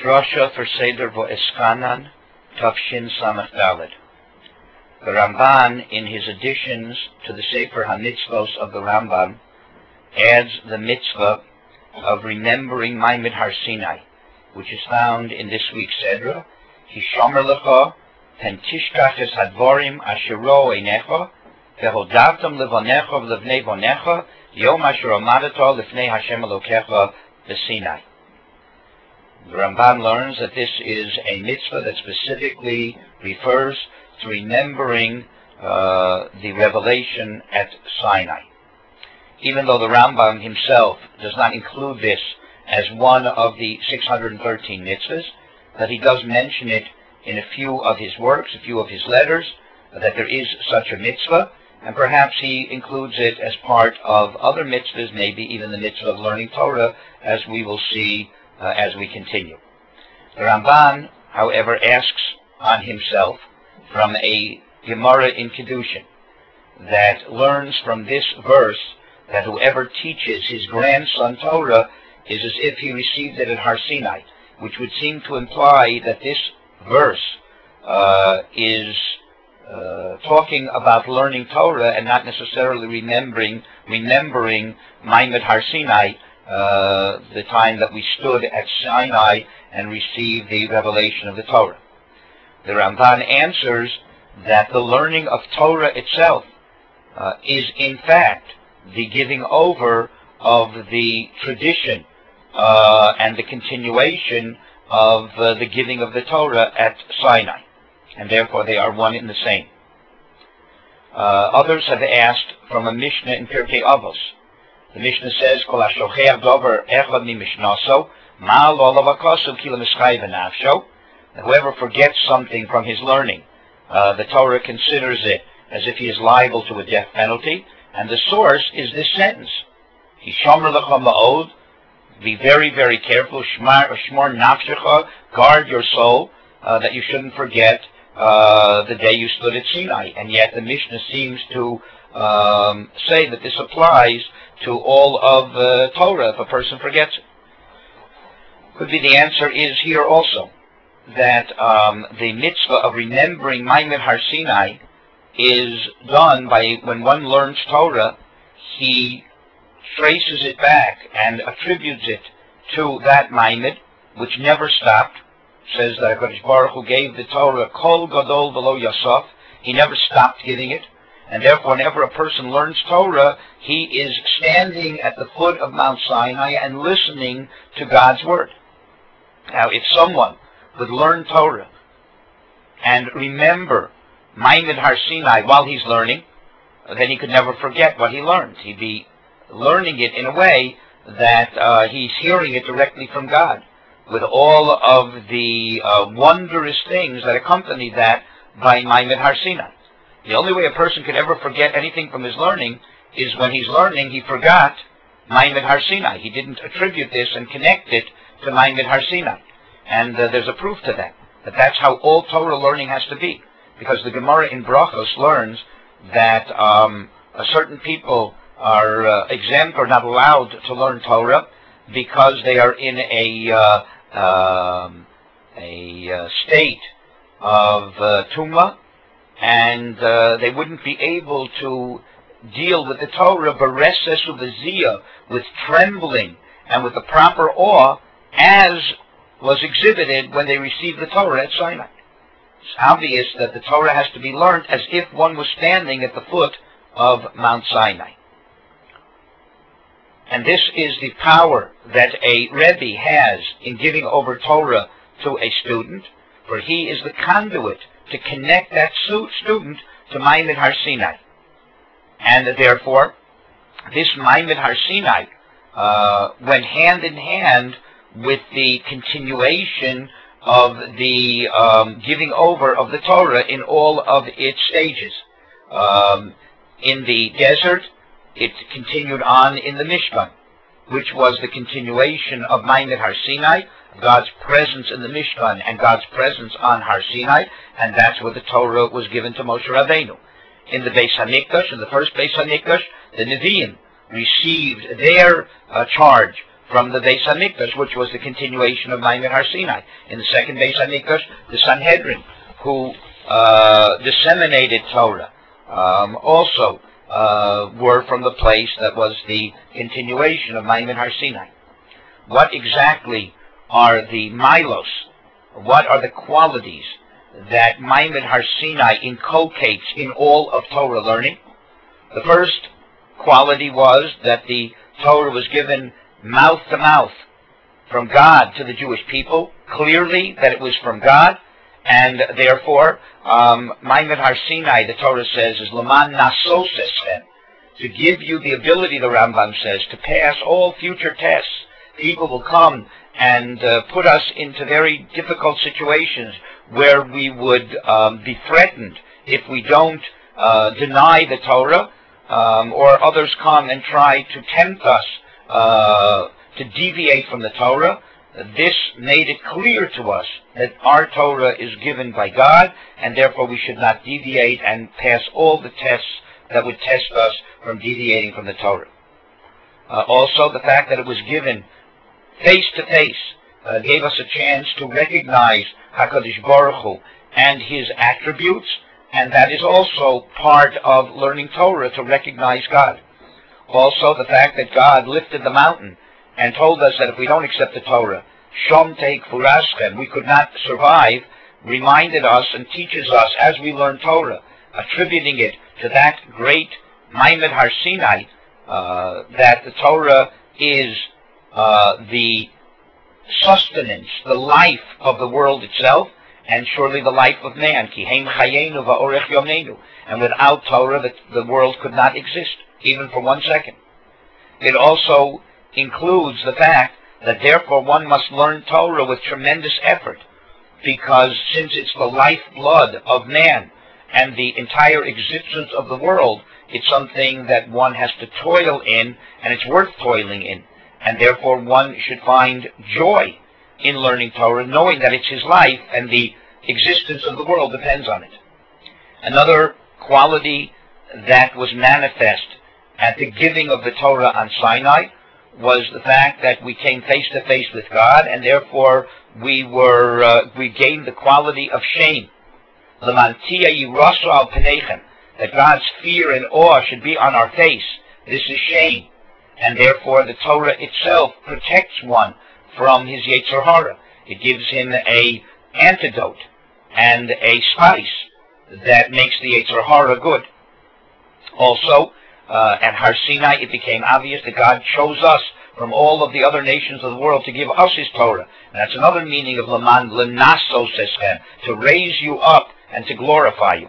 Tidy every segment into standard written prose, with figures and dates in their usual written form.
Drasha for Seder Vo'eskanan, Tafshin Samach Daled. The Ramban, in his additions to the Sefer HaMitzvos of the Rambam, adds the mitzvah of remembering Ma'amad Har Sinai, which is found in this week's Sedra. Hishomer lecha, pen tishkach es hadvorim asher ro einecha, vehodavtam levonecha v'levnei vonecha, yom asher omadato lefnei Hashem Elokecha b'Sinai. The Ramban learns that this is a mitzvah that specifically refers to remembering the revelation at Sinai. Even though the Rambam himself does not include this as one of the 613 mitzvahs, that he does mention it in a few of his works, a few of his letters, that there is such a mitzvah, and perhaps he includes it as part of other mitzvahs, maybe even the mitzvah of learning Torah, as we will see as we continue. The Ramban, however, asks on himself from a Gemara in Kedushin that learns from this verse that whoever teaches his grandson Torah is as if he received it at Har Sinai, which would seem to imply that this verse is talking about learning Torah and not necessarily remembering Ma'amad Har Sinai, the time that we stood at Sinai and received the revelation of the Torah. The Ramban answers that the learning of Torah itself is in fact the giving over of the tradition and the continuation of the giving of the Torah at Sinai, and therefore they are one and the same. Others have asked from a Mishnah in Pirkei Avos. The Mishnah says, "Kol hashocheach dover echad mimishnaso, ma lo lavakosu ki l'mischai v'nafsho." Whoever forgets something from his learning, the Torah considers it as if he is liable to a death penalty, and the source is this sentence: "Hishomer lecha ma'od." Be very, very careful. Shmar nafshecha. Guard your soul, that you shouldn't forget the day you stood at Sinai. And yet the Mishnah seems to say that this applies to all of Torah if a person forgets it. Could be the answer is here also that the mitzvah of remembering Ma'amad Har Sinai is done by when one learns Torah, he traces it back and attributes it to that Ma'amad, which never stopped. Says that HaKadosh Baruch Hu gave the Torah kol gadol v'lo yasaf. He never stopped giving it, and therefore whenever a person learns Torah, he is standing at the foot of Mount Sinai and listening to God's word. Now, if someone would learn Torah and remember Ma'amad Har Sinai while he's learning, then he could never forget what he learned. He'd be learning it in a way that he's hearing it directly from God, with all of the wondrous things that accompany that by Ma'amad Har Sinai. The only way a person could ever forget anything from his learning is when he's learning he forgot Ma'amad Har Sinai. He didn't attribute this and connect it to Ma'amad Har Sinai. And there's a proof to that that's how all Torah learning has to be. Because the Gemara in Brachos learns that certain people are exempt or not allowed to learn Torah because they are in a state of tumah, and they wouldn't be able to deal with the Torah bereses uvaziyah, with trembling and with the proper awe as was exhibited when they received the Torah at Sinai. It's obvious that the Torah has to be learned as if one was standing at the foot of Mount Sinai. And this is the power that a Rebbe has in giving over Torah to a student, for he is the conduit to connect that student to Ma'amad Har Sinai. And therefore, this Ma'amad Har Sinai went hand in hand with the continuation of the giving over of the Torah in all of its stages. In the desert, it continued on in the Mishkan, which was the continuation of Ma'amad Har Sinai, God's presence in the Mishkan and God's presence on Har Sinai, and that's where the Torah was given to Moshe Rabbeinu. In the Beis HaMikdash, in the first Beis HaMikdash, the Nevi'im received their charge from the Beis HaMikdash, which was the continuation of Maimon Har Sinai. In the second Beis HaMikdash, the Sanhedrin, who disseminated Torah, also were from the place that was the continuation of Maimon Har Sinai. What exactly are the milos? What are the qualities that Maimon Har Sinai inculcates in all of Torah learning? The first quality was that the Torah was given mouth to mouth from God to the Jewish people, clearly that it was from God, and therefore Maimon Har Sinai, the Torah says, is Laman Nasosesem, to give you the ability, the Rambam says, to pass all future tests. People will come and put us into very difficult situations where we would be threatened if we don't deny the Torah, or others come and try to tempt us to deviate from the Torah. This made it clear to us that our Torah is given by God, and therefore we should not deviate and pass all the tests that would test us from deviating from the Torah. Also, the fact that it was given face to face gave us a chance to recognize HaKadosh Baruch Hu and His attributes, and that is also part of learning Torah, to recognize God. Also, the fact that God lifted the mountain and told us that if we don't accept the Torah, Shom Teik Furaschem, we could not survive, reminded us and teaches us as we learn Torah, attributing it to that great Maimon Har Sinai, that the Torah is the sustenance, the life of the world itself, and surely the life of man. Ki heim chayenu va'orech yomenu. And without Torah, the world could not exist, even for 1 second. It also includes the fact that therefore one must learn Torah with tremendous effort, because since it's the lifeblood of man and the entire existence of the world, it's something that one has to toil in, and it's worth toiling in. And therefore one should find joy in learning Torah, knowing that it's his life and the existence of the world depends on it. Another quality that was manifest at the giving of the Torah on Sinai was the fact that we came face to face with God, and therefore we gained the quality of shame. That God's fear and awe should be on our face. This is shame. And therefore the Torah itself protects one from his Yetzer Hara. It gives him an antidote and a spice that makes the Yetzer Hara good. Also, at Har Sinai, it became obvious that God chose us from all of the other nations of the world to give us His Torah. And that's another meaning of Laman Lenasos Eschem, to raise you up and to glorify you.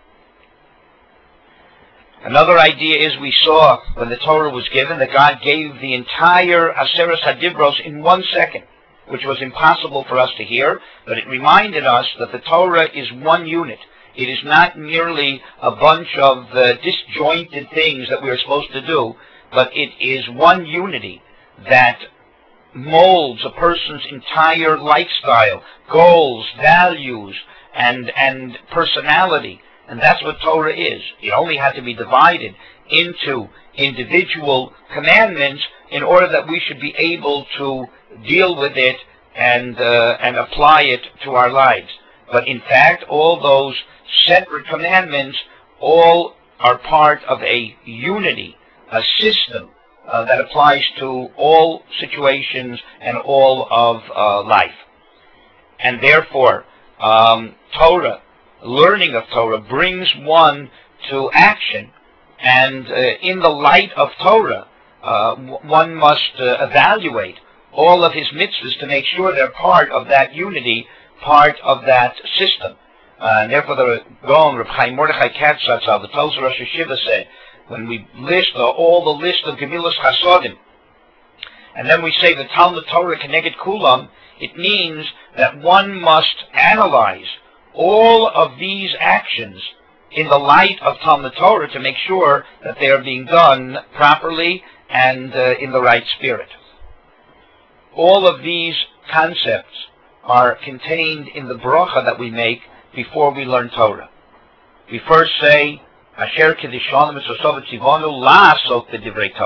Another idea is we saw when the Torah was given that God gave the entire Aseres HaDibros in 1 second, which was impossible for us to hear, but it reminded us that the Torah is one unit. It is not merely a bunch of disjointed things that we are supposed to do, but it is one unity that molds a person's entire lifestyle, goals, values, and personality. And that's what Torah is. It only had to be divided into individual commandments in order that we should be able to deal with it and apply it to our lives. But in fact, all those separate commandments all are part of a unity, a system that applies to all situations and all of life. And therefore, Torah, learning of Torah, brings one to action, and in the light of Torah, one must evaluate all of his mitzvahs to make sure they're part of that unity, part of that system. And therefore the Gaon, Reb Chaim Mordechai Katz Zatzal, the Tolzer Rosh Hashiva, said, when we list all the list of Gemilas Chasodim, and then we say the Talmud Torah Keneged Kulam, it means that one must analyze all of these actions in the light of Talmud Torah to make sure that they are being done properly and in the right spirit. All of these concepts are contained in the bracha that we make before we learn Torah. We first say, Asher Kedishonu Mitzvosov Tzivonu La'asot B'divrei Torah,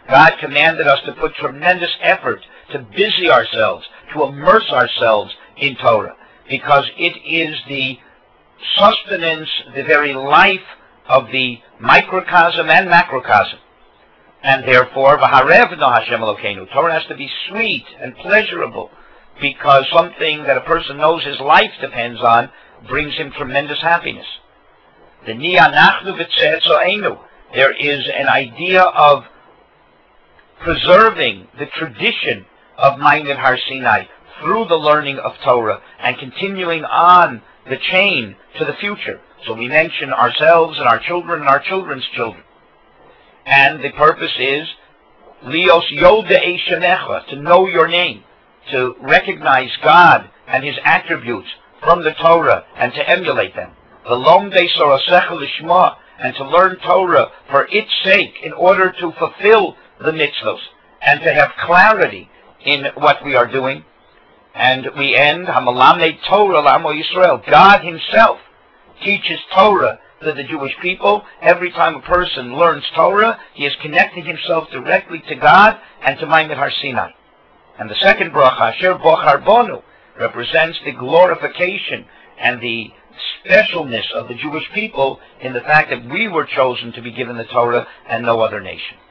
God commanded us to put tremendous effort to busy ourselves, to immerse ourselves in Torah, because it is the sustenance, the very life of the microcosm and macrocosm. And therefore, v'harevno Hashem Elokeinu, Torah has to be sweet and pleasurable, because something that a person knows his life depends on brings him tremendous happiness. The ni'anachnu v'tze'etzo'enu, there is an idea of preserving the tradition of Ma'amad Har Sinai through the learning of Torah and continuing on the chain to the future. So we mention ourselves and our children and our children's children. And the purpose is Lios Yodei Shemecha, to know your name, to recognize God and His attributes from the Torah and to emulate them. V'lomdei Sorasecha Lishma, and to learn Torah for its sake in order to fulfill the mitzvos and to have clarity in what we are doing. And we end, Hamalamed Torah L'Amo Yisrael. God Himself teaches Torah to the Jewish people. Every time a person learns Torah, he is connecting himself directly to God and to Ma'amad Har Sinai. And the second bracha, Asher Bochar Bonu, represents the glorification and the specialness of the Jewish people in the fact that we were chosen to be given the Torah and no other nation.